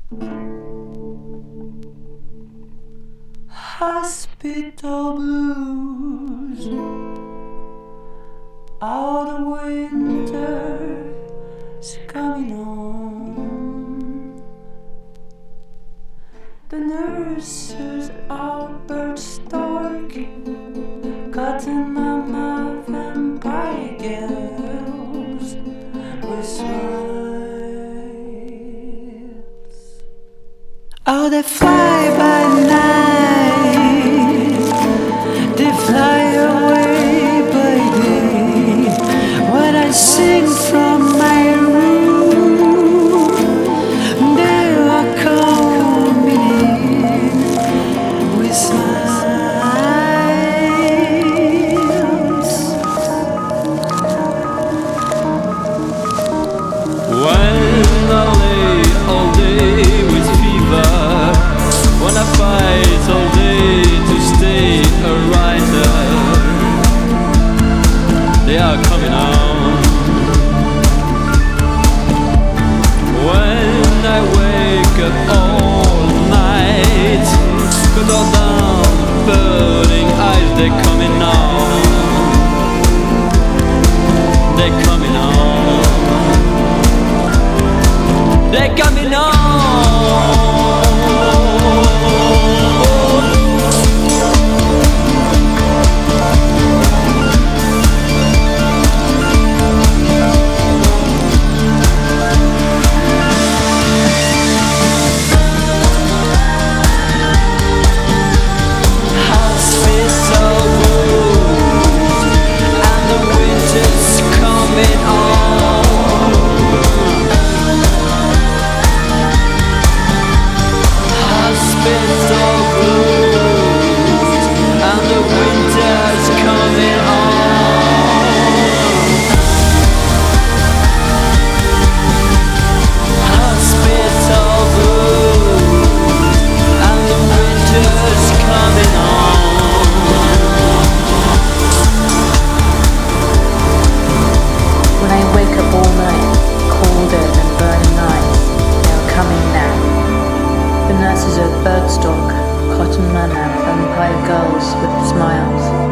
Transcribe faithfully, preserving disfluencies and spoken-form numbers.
Hospital blues. All the winter's coming on. The nurses are bird stork, cotton mama, vampire girls with smiles. Oh, they fly by night, they fly away by day. When I sing from my room, they are coming in with smiles. When I lay all day with fever, when I fight all day to stay a writer, they are coming on. When I wake up all night, good old down, burning eyes, they're coming on. They're coming on. They're coming on. Birdstalk, cotton manna, vampire girls with smiles.